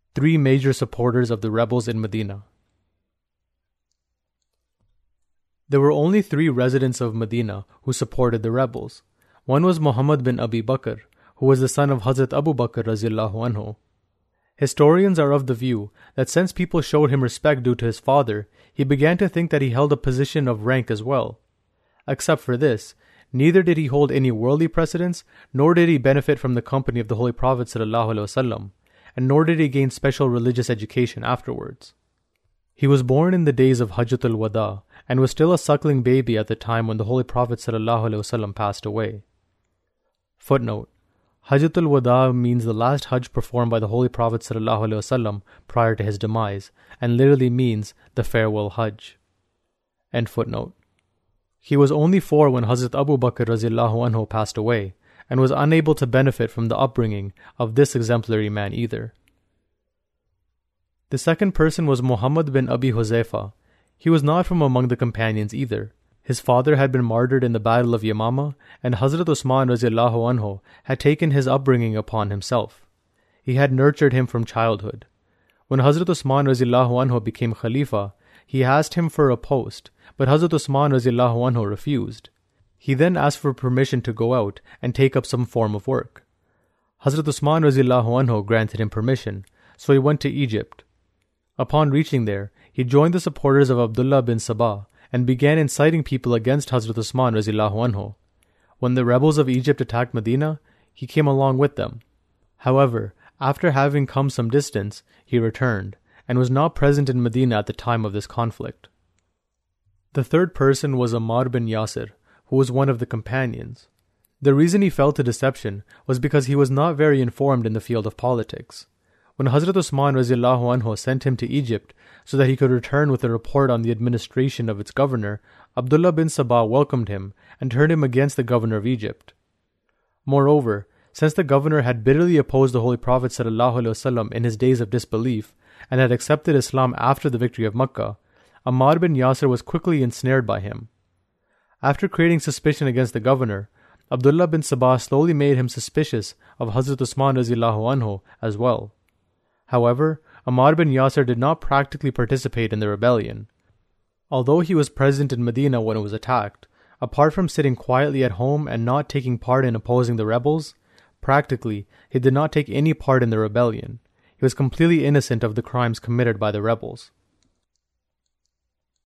Three major supporters of the rebels in Medina. There were only three residents of Medina who supported the rebels. One was Muhammad bin Abi Bakr, who was the son of Hazrat Abu Bakr radiallahu anhu. Historians are of the view that since people showed him respect due to his father, he began to think that he held a position of rank as well. Except for this, neither did he hold any worldly precedence, nor did he benefit from the company of the Holy Prophet ﷺ, and nor did he gain special religious education afterwards. He was born in the days of Hajjatul Wada, and was still a suckling baby at the time when the Holy Prophet ﷺ passed away. Footnote: Hajjatul Wada means the last Hajj performed by the Holy Prophet ﷺ prior to his demise, and literally means the farewell Hajj. End footnote. He was only 4 when Hazrat Abu Bakr radiallahu anhu passed away, and was unable to benefit from the upbringing of this exemplary man either. The second person was Muhammad bin Abi Huzaifa. He was not from among the companions either. His father had been martyred in the Battle of Yamama, and Hazrat Usman radiallahu anhu had taken his upbringing upon himself. He had nurtured him from childhood. When Hazrat Usman radiallahu anhu became Khalifa, he asked him for a post, but Hazrat Usman radiallahu anhu refused. He then asked for permission to go out and take up some form of work. Hazrat Usman radiallahu anhu granted him permission, so he went to Egypt. Upon reaching there, he joined the supporters of Abdullah bin Sabah and began inciting people against Hazrat Usman radiallahu anhu. When the rebels of Egypt attacked Medina, he came along with them. However, after having come some distance, he returned, and was not present in Medina at the time of this conflict. The third person was Ammar bin Yasir, who was one of the companions. The reason he fell to deception was because he was not very informed in the field of politics. When Hazrat Usman radiallahu anhu sent him to Egypt so that he could return with a report on the administration of its governor, Abdullah bin Sabah welcomed him and turned him against the governor of Egypt. Moreover, since the governor had bitterly opposed the Holy Prophet ﷺ in his days of disbelief and had accepted Islam after the victory of Makkah, Ammar bin Yasir was quickly ensnared by him. After creating suspicion against the governor, Abdullah bin Sabah slowly made him suspicious of Hazrat Usman radiallahu anhu as well. However, Ammar bin Yasir did not practically participate in the rebellion. Although he was present in Medina when it was attacked, apart from sitting quietly at home and not taking part in opposing the rebels, practically he did not take any part in the rebellion. He was completely innocent of the crimes committed by the rebels.